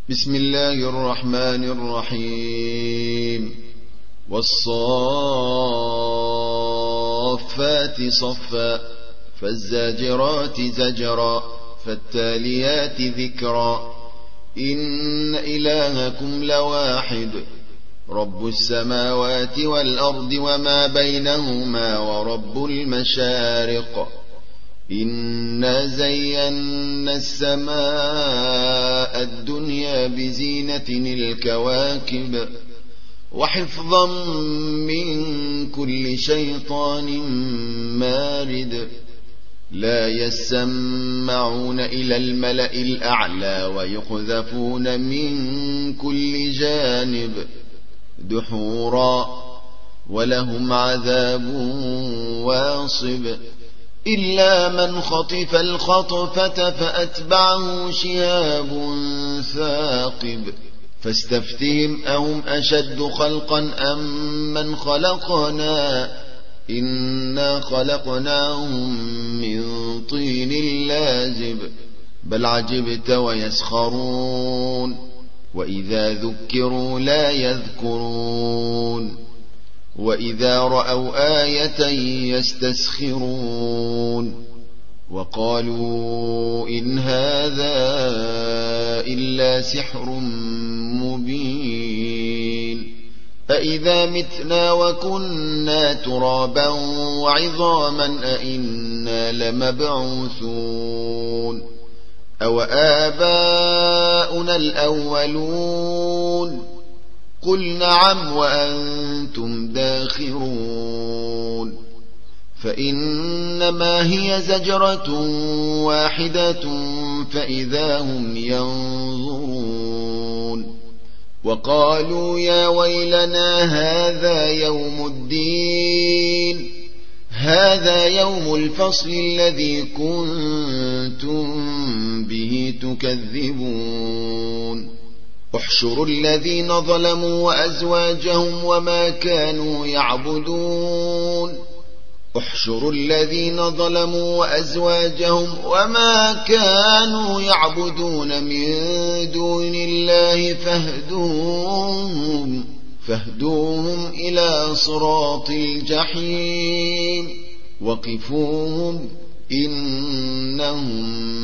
بسم الله الرحمن الرحيم والصافات صفا فالزاجرات زجرا فالتاليات ذكرا إن إلهكم لواحد رب السماوات والأرض وما بينهما ورب المشارق إنا زينا السماء الدنيا بزينة الكواكب وحفظا من كل شيطان مارد لا يسمعون إلى الملأ الأعلى ويقذفون من كل جانب دحورا ولهم عذاب واصب إلا من خطف الخطفة فأتبعه شهاب ثاقب فاستفتهم أهم أشد خلقا أم من خلقنا إنا خلقناهم من طين لازب بل عجبت ويسخرون وإذا ذكروا لا يذكرون وإذا رأوا آية يستسخرون وقالوا إن هذا إلا سحر مبين أإذا متنا وكنا ترابا وعظاما أإنا لمبعوثون أو آباؤنا الأولون قل نعم وأنتم داخرون فإنما هي زجرة واحدة فإذا هم ينظرون وقالوا يا ويلنا هذا يوم الدين هذا يوم الفصل الذي كنتم به تكذبون احشروا الذين ظلموا وأزواجهم وما كانوا يعبدون احشروا الذين ظلموا وأزواجهم وما كانوا يعبدون من دون الله فاهدوهم إلى صراط الجحيم وقفوهم إنهم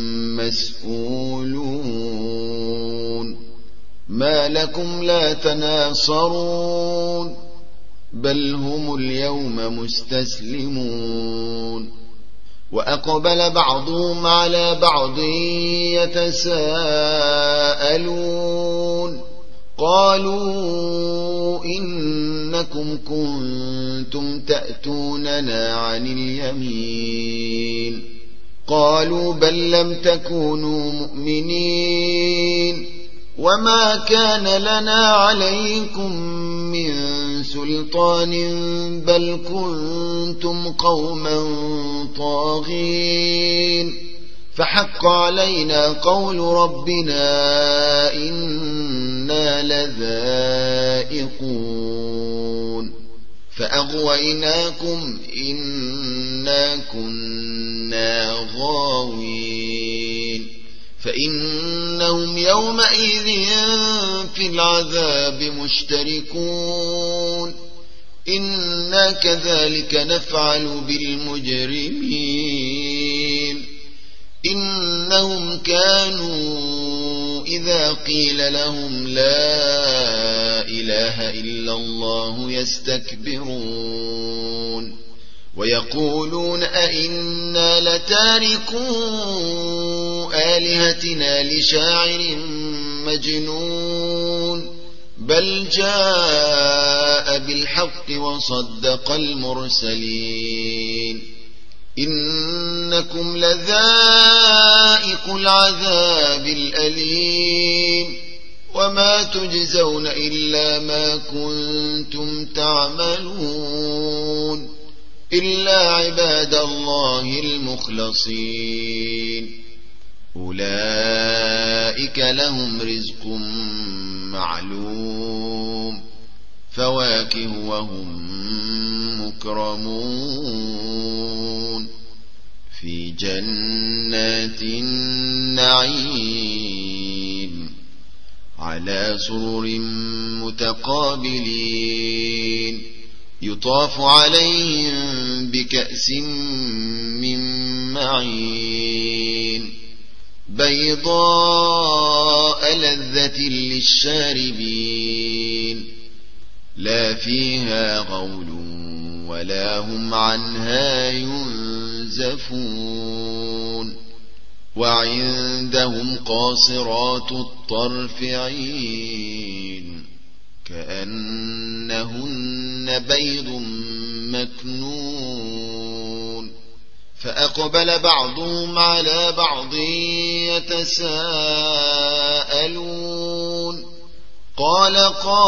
مسؤولون ما لكم لا تناصرون بل هم اليوم مستسلمون وأقبل بعضهم على بعض يتساءلون قالوا إنكم كنتم تأتوننا عن اليمين قالوا بل لم تكونوا مؤمنين وما كان لنا عليكم من سلطان بل كنتم قوما طاغين فحق علينا قول ربنا إنا لذائقون فأغويناكم إنا كنا غاوين فإنهم يومئذ في العذاب مشتركون إنا كذلك نفعل بالمجرمين إنهم كانوا إذا قيل لهم لا إله إلا الله يستكبرون ويقولون أئنا لتاركو آلهتنا لشاعر مجنون بل جاء بالحق وصدق المرسلين إنكم لذائق العذاب الأليم وما تجزون إلا ما كنتم تعملون إلا عباد الله المخلصين أولئك لهم رزق معلوم فواكه وهم مكرمون في جنات النعيم على سرر متقابلين يطاف عليهم بكأس من معين بيضاء لذة للشاربين لا فيها غول ولا هم عنها ينزفون وعندهم قاصرات الطرف عين كأنهن بيض مكنون فأقبل بعضهم على بعض يتساءلون قال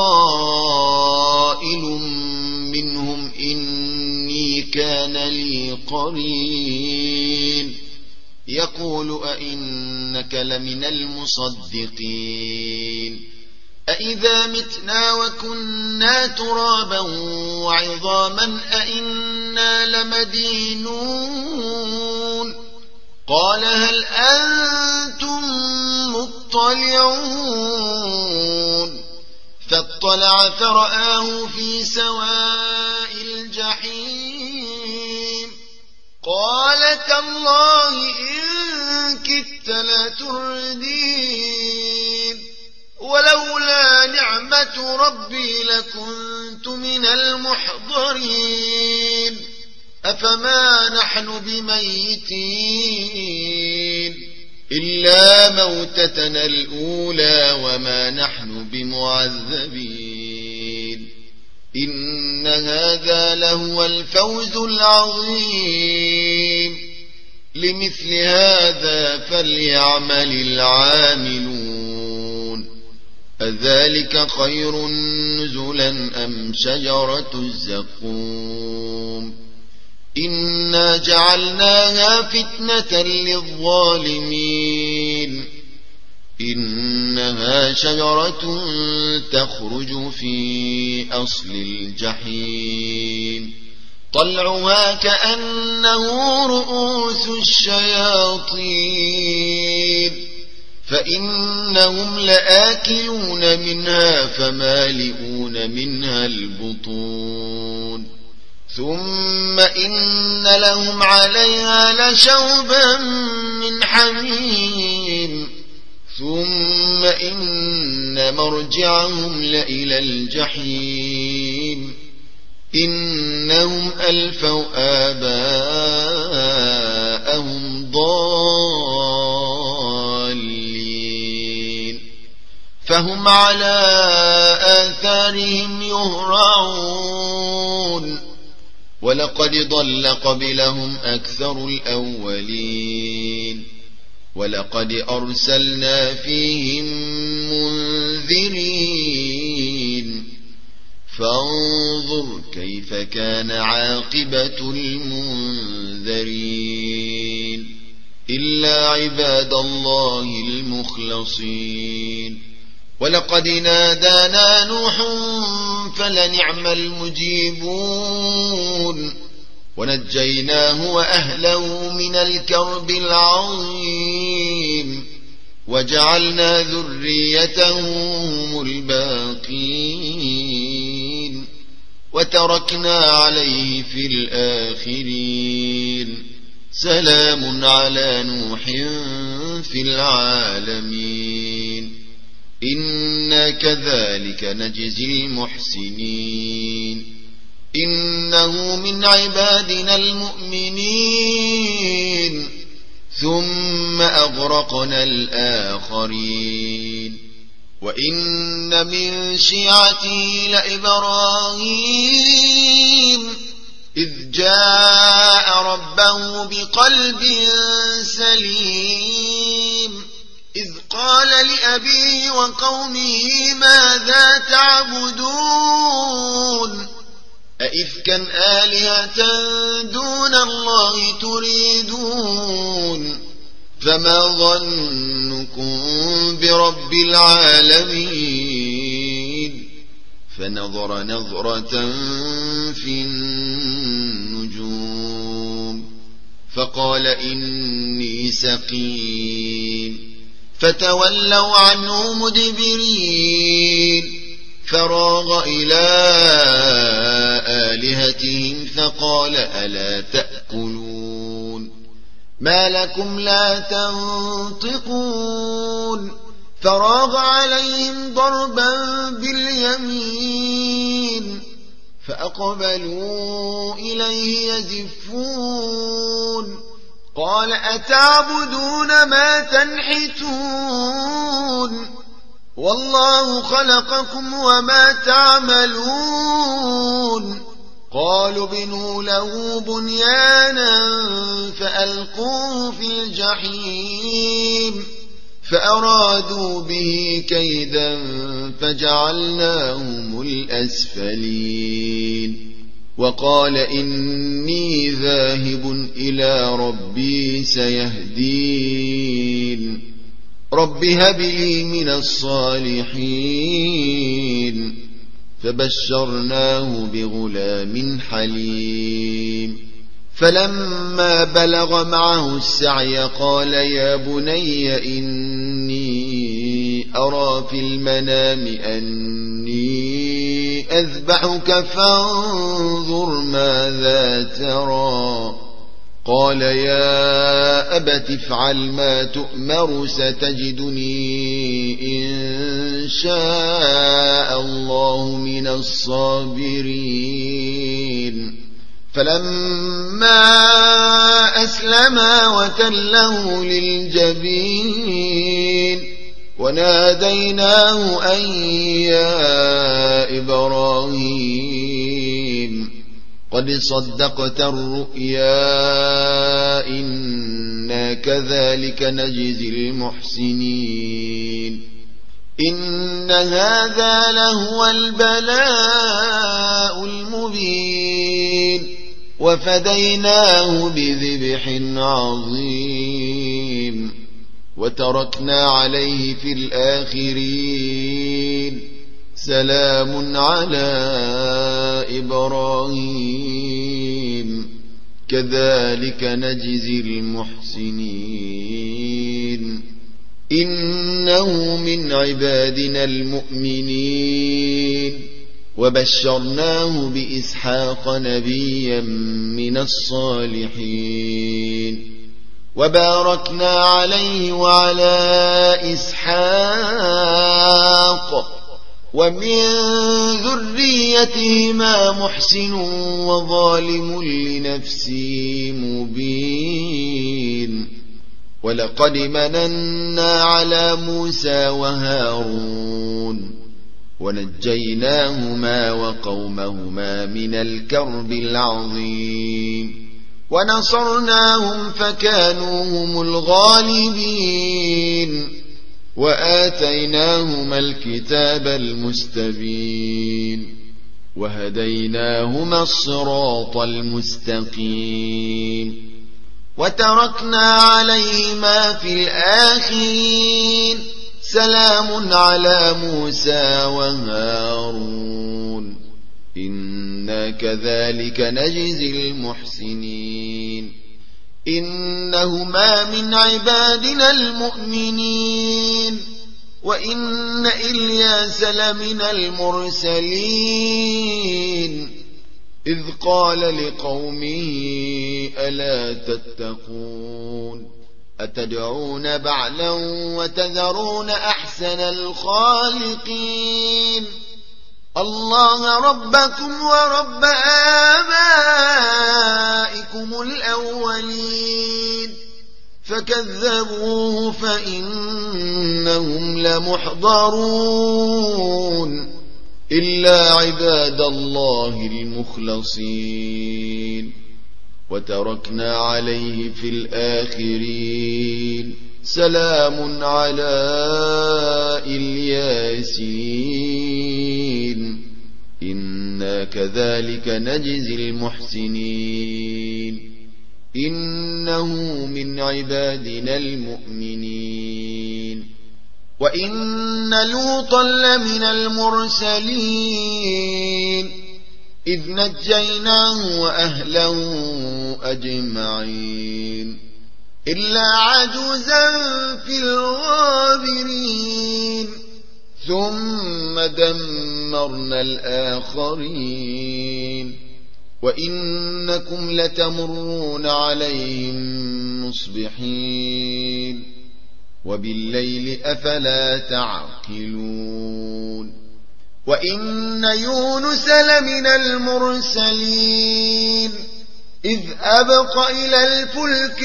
قائل منهم إني كان لي قرين يقول أئنك لمن المصدقين أئذا متنا وكنا ترابا وعظاما أئنا لمدينون قال هل أنتم مطلعون فاطلع فرآه في سواء الجحيم قال تالله إن كدت لتردين ولولا نعمة ربي لكنت من المحضرين أفما نحن بميتين إلا موتتنا الأولى وما نحن بمعذبين إن هذا لهو الفوز العظيم لمثل هذا فليعمل العاملون أذلك خير نزلا أم شجرة الزقوم إنا جعلناها فتنة للظالمين إنها شجرة تخرج في أصل الجحيم طلعها كأنه رؤوس الشياطين فإنهم لآكلون منها فمالئون منها البطون ثم إن لهم عليها لشوبا من حميم ثم إن مرجعهم لإلى الجحيم إنهم ألفوا آباءهم ضالين فهم على آثارهم يهرعون ولقد ضل قبلهم أكثر الأولين ولقد أرسلنا فيهم منذرين فانظر كيف كان عاقبة المنذرين إلا عباد الله المخلصين ولقد نادانا نوح فلنعم المجيبون ونجيناه وأهله من الكرب العظيم وجعلنا ذريته هم الباقين وتركنا عليه في الآخرين سلام على نوح في العالمين إنا كذلك نجزي المحسنين إنه من عبادنا المؤمنين ثم أغرقنا الآخرين وإن من شيعته لإبراهيم إذ جاء ربه بقلب سليم إذ قال لأبيه وقومه ماذا تعبدون أئفكا آلهة دون الله تريدون فما ظنكم برب العالمين فنظر نظرة في النجوم فقال إني سقيم فتولوا عنه مدبرين فراغ إلى آلهتهم فقال ألا تأكلون ما لكم لا تنطقون فراغ عليهم ضربا باليمين فأقبلوا إليه يزفون قال أتعبدون ما تنحتون والله خلقكم وما تعملون قالوا بنوا له بنيانا فألقوه في الجحيم فأرادوا به كيدا فجعلناهم الأسفلين وقال إني ذاهب إلى ربي سيهدين رب هب لي من الصالحين فبشرناه بغلام حليم فلما بلغ معه السعي قال يا بني إني أرى في المنام أني أذبحك فانظر ماذا ترى قال يا أبت افعل ما تؤمر ستجدني إن شاء الله من الصابرين فلما أسلما وتله للجبين وناديناه أن يا إبراهيم قد صدقت الرؤيا إنا كذلك نجزي المحسنين إن هذا لهو البلاء المبين وفديناه بذبح عظيم وتركنا عليه في الآخرين سلام على إبراهيم كذلك نجزي المحسنين إنه من عبادنا المؤمنين وبشرناه بإسحاق نبيا من الصالحين وباركنا عليه وعلى إسحاق ومن ذريتهما محسن وظالم لنفسه مبين ولقد مننا على موسى وهارون ونجيناهما وقومهما من الكرب العظيم ونصرناهم فكانوا هم الغالبين وآتيناهما الكتاب المستبين وهديناهما الصراط المستقيم وتركنا عليهما في الآخرين سلام على موسى وهارون إنا كذلك نجزي المحسنين إنهما من عبادنا المؤمنين وإن إلياس لمن المرسلين إذ قال لقومه ألا تتقون أتدعون بعلا وتذرون أحسن الخالقين الله ربكم ورب آبائكم الأولين فكذبوه فإنهم لمحضرون إلا عباد الله المخلصين وتركنا عليه في الآخرين سلام على الياسين إنا كذلك نجزي المحسنين إنه من عبادنا المؤمنين وإن لوطا لمن المرسلين إذ نجيناه وأهله أجمعين إلا عجوزا في الغابرين ثم دمرنا الآخرين وإنكم لتمرون عليهم مصبحين وبالليل أفلا تعقلون وإن يونس لمن المرسلين إذ أبق إلى الفلك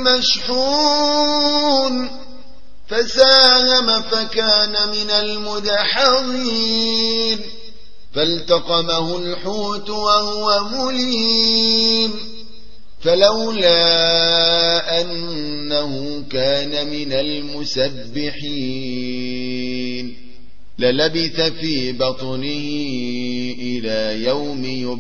المشحون فساهم فكان من المدحضين فالتقمه الحوت وهو مليم فلولا أنه كان من المسبحين للبث في بطنه إلى يوم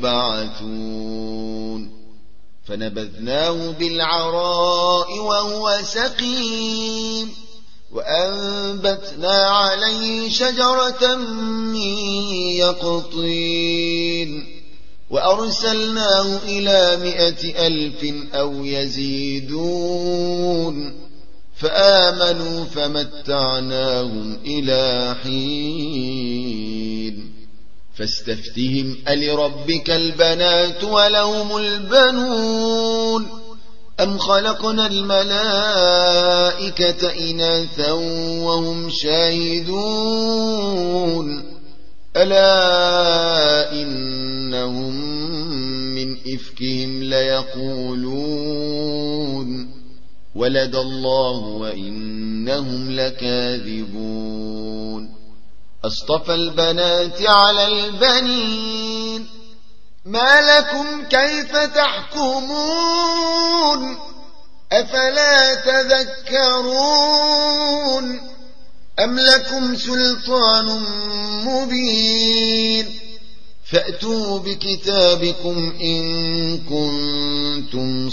يبعثون فنبذناه بالعراء وهو سقيم وأنبتنا عليه شجرة من يقطين وأرسلناه إلى 100,000 أو يزيدون فآمنوا فمتعناهم إلى حين فاستفتهم ألربك البنات ولهم البنون أم خلقنا الملائكة إناثا وهم شاهدون ألا إنهم من إفكهم ليقولون ولد الله وإنهم لكاذبون أصطفى البنات على البنين ما لكم كيف تحكمون أفلا تذكرون أم لكم سلطان مبين فأتوا بكتابكم إن كنتم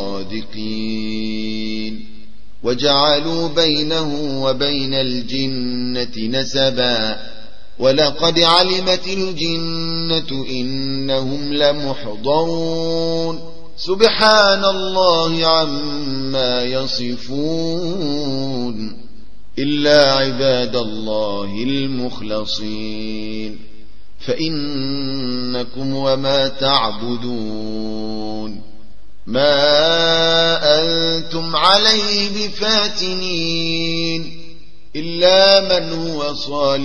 صادقين وجعلوا بينه وبين الجنة نسبا ولقد علمت الجنة إنهم لمحضرون سبحان الله عما يصفون إلا عباد الله المخلصين فإنكم وما تعبدون ما أنتم عليه بفاتنين إلا من هو صال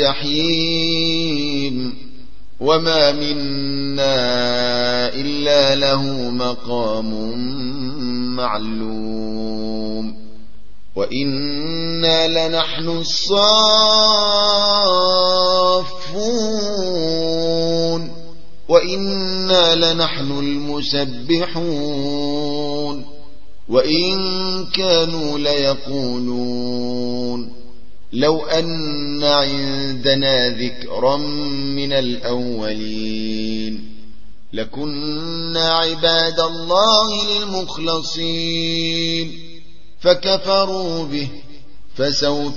الجحيم وما منا إلا له مقام معلوم وإنا لنحن الصافون وإنا لنحن المسبحون وإن كانوا ليقولون لو أن عندنا ذكرا من الأولين لكنا عباد الله المخلصين فكفروا به فسوف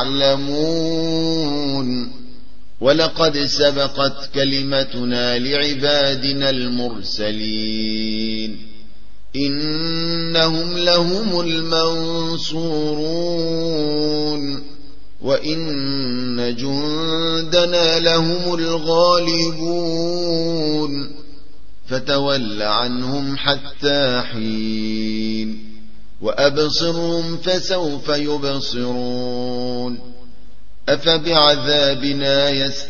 يعلمون ولقد سبقت كلمتنا لعبادنا المرسلين إنهم لهم المنصورون وإن جندنا لهم الغالبون فتول عنهم حتى حين وأبصرهم فسوف يبصرون أفبعذابنا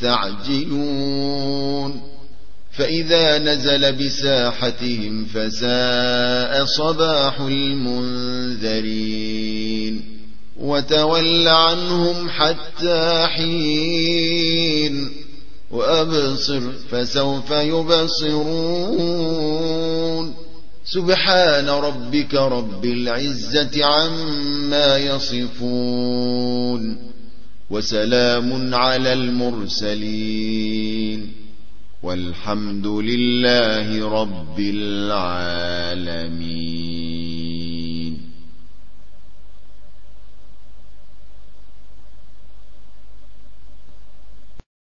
يستعجلون فإذا نزل بساحتهم فساء صباح المنذرين وتول عنهم حتى حين وأبصر فسوف يبصرون سبحان ربك رب العزة عما يصفون وسلام على المرسلين والحمد لله رب العالمين.